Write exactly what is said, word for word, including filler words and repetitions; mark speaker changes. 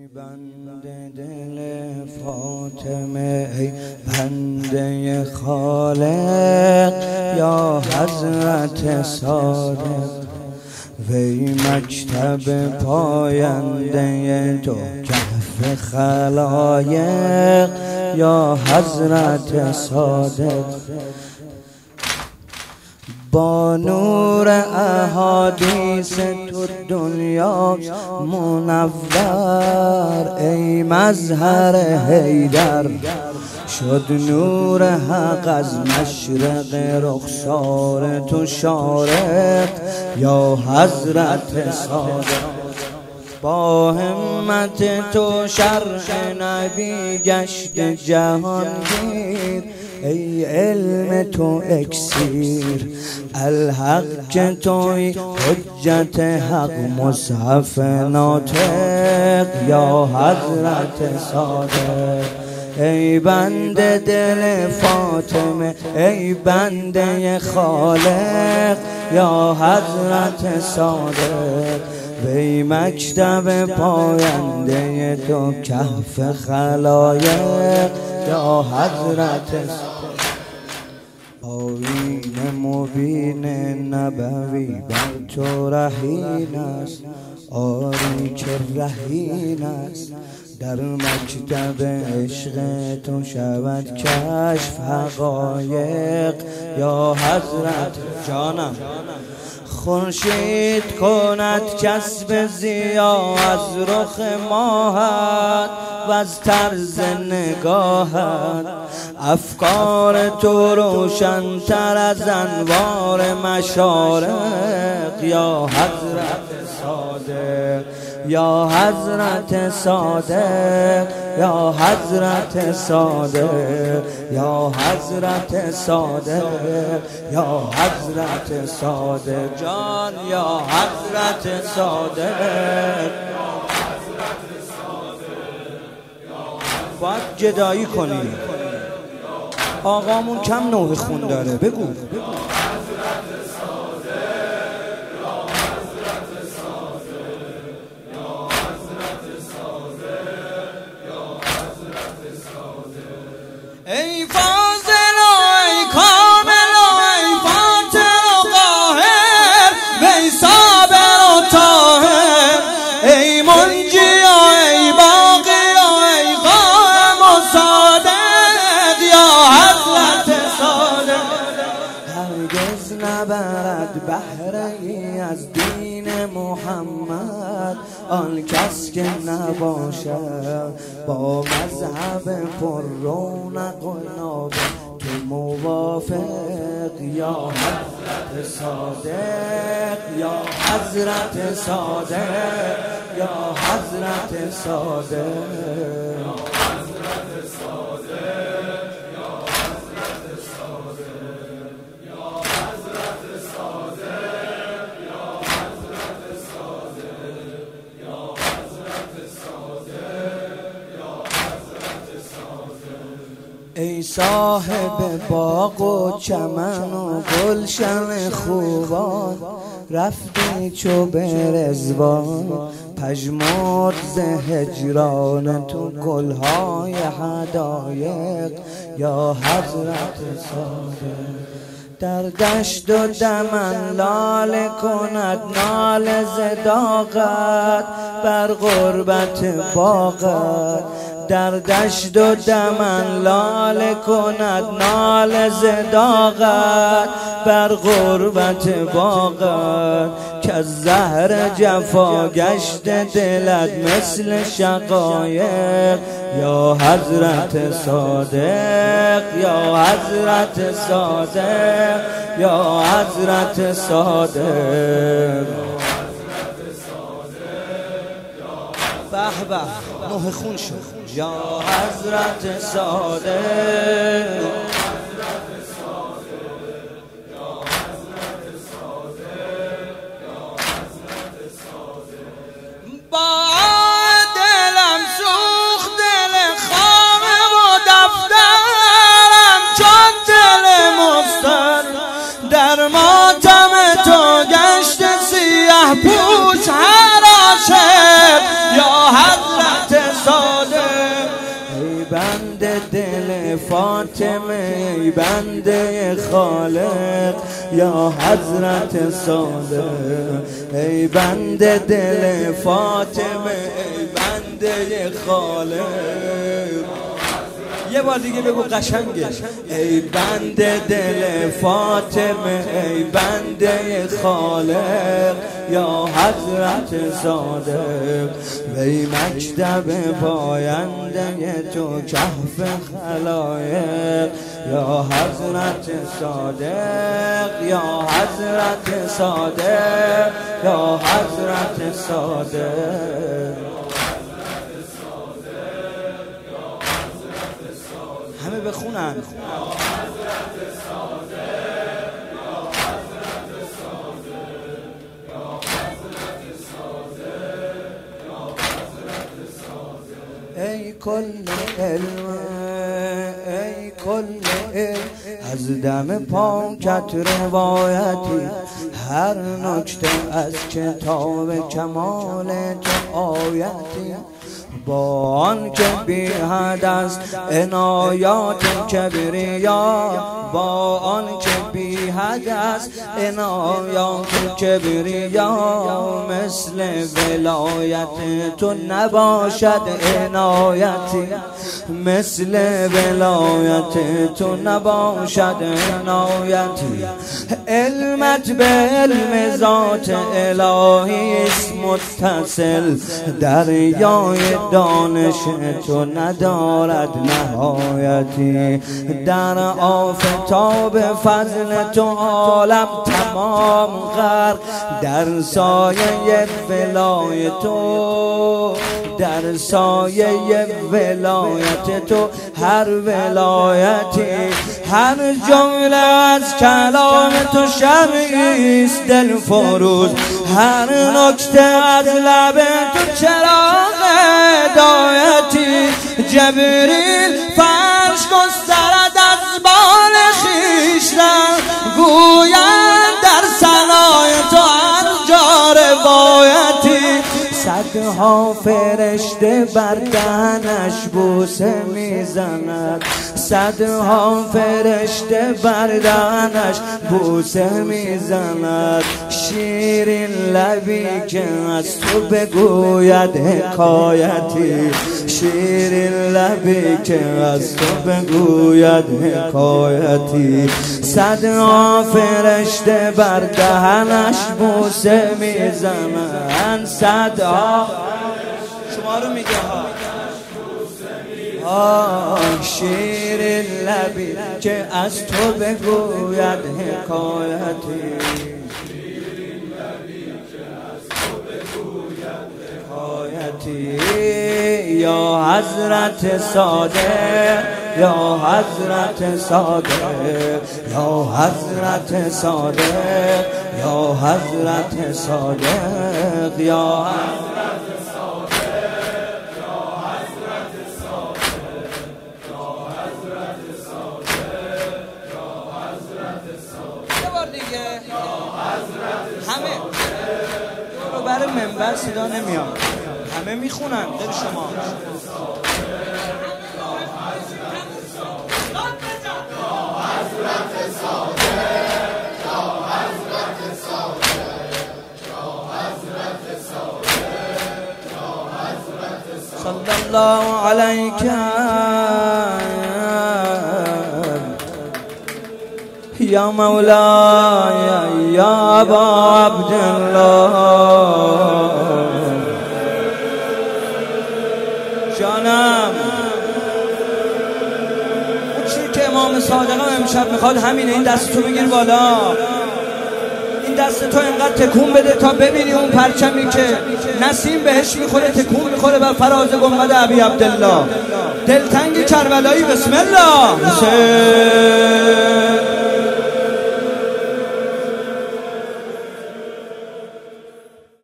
Speaker 1: بنده دل فاطمه، ای بنده خالق یا حضرت صادق، وی مکتب پاینده تو کهف خلایق یا حضرت صادق. با نور احادیث تو دنیا منور، ای مظهر حیدر شد نور حق از مشرق رخسار تو شارق یا حضرت صادق. با همت تو شرح نبی گشت جهانگیر، ای علم تو اکسیر الحق که توی حجت حق مصحف ناطق یا حضرت صادق. ای بنده دل فاطمه، ای بنده خالق یا حضرت صادق، وی مکتب پاینده تو کهف خلایق یا حضرت صادق. آیین مبین نبوی بر تو رهین است، آری که رهین است در مکتب عشق تو شود کشف حقایق یا حضرت جانم. خورشید کند کسب ضیا از رخ ماهت و از طرز نگاهت، افکار تو روشن‌تر از انوار مشارق یا حضرت صادق یا حضرت صادق یا حضرت صادق یا حضرت صادق یا حضرت صادق جان یا حضرت صادق. باید جدایی کنی، آقامون کم نوع خون داره. بگو ای فاضل و ای کامل و ای فاتح و قاهر، وی صابر و طاهر، ای منجی و ای باقی و ای قائم و صادق یا حضرت صادق. هرگز نبرد بهره ای از دین محمد آن کس که نباشد با مذهب پر رونق و ناب تو موافق یا حضرت صادق یا حضرت صادق یا حضرت صادق. ای صاحب باغ و چمن و گلشن خوبان، رفتی چو به رضوان پژمرد ز هجران تو گلهای حدایق یا حضرت صادق. در دشت و دمن لاله کند ناله ز داغت بر غربت باغت، در دشت و دمن لاله کند ناله ز داغت بر غربت باغت، که از زهر جفا گشت دلت مثل شقایق یا حضرت صادق یا حضرت صادق یا حضرت صادق. به به نوح خون شد یا حضرت صادق. با دلم سوخت دل خامه و دفترم چون دل مفتر، در ماتم تو گشت سیاه پوش هر عاشق یا حضرت بند دل فاطمه، ای بنده خالق یا حضرت صادق. ای بند دل فاطمه، ای بنده خالق. یه بار دیگه بگو قشنگه. ای بنده دل فاطمه، ای بنده خالق یا حضرت صادق. وی مکتب پاینده تو کهف خلایق یا حضرت صادق، یا حضرت صادق، یا حضرت صادق. همه بخونن. ای کل علم، ای کل علم، از دم پاکت روایتی، هر نکته از کتاب کمال تو آیتی. با آن که بی حد است عنایات کبریا، با آن که بی حد است عنایات کبریا، مثل ولایت تو نباشد عنایتی، مثل ولایت تو نباشد عنایتی. علمت به علم ذات الهی است متصل، دریای دانش تو ندارد نهایتی. در آفتاب فضل تو عالم تمام غرق، در سایه ولایت تو، در سایه ولایت تو هر ولایتی. هر جمله از کلام تو شمعی است دل فروز، هر نکته از لب تو چراغ هدایتی. جبریل فرش گسترد از بال خویش را، گویند در ثنای تو هر جا روایتی. صدها فرشته بر دهنش بوسه میزند، صدها فرشته بر دهنش بوسه میزند. شیرین لبی که از تو بگوید حکایتی، شیرین لبی که از تو بگوید حکایتی. صدها فرشته بر دهنش بوسه میزنند، صدها شما رو میگه ها. شیرین لبی که از تو بگوید حکایتی، یا حضرت صادق، یا حضرت صادق، یا حضرت صادق، یا حضرت صادق، یا حضرت صادق، یا حضرت صادق، یا حضرت صادق، یا حضرت صادق. یه بار دیگه یا حضرت همه رو برای منبر صدا نمیاد، همه میخونن دل شما. صلی الله علیک یا مولای یا ابا عبدالله. جانم اون چی که امام صادق هم امشب میخواد همینه. این دست تو بگیر بالا، این دست تو اینقدر تکون بده تا ببینی اون پرچمی که نسیم بهش میخوره تکون میخوره بر فراز گنبد ابی عبدالله. دلتنگ کربلایی. بسم الله.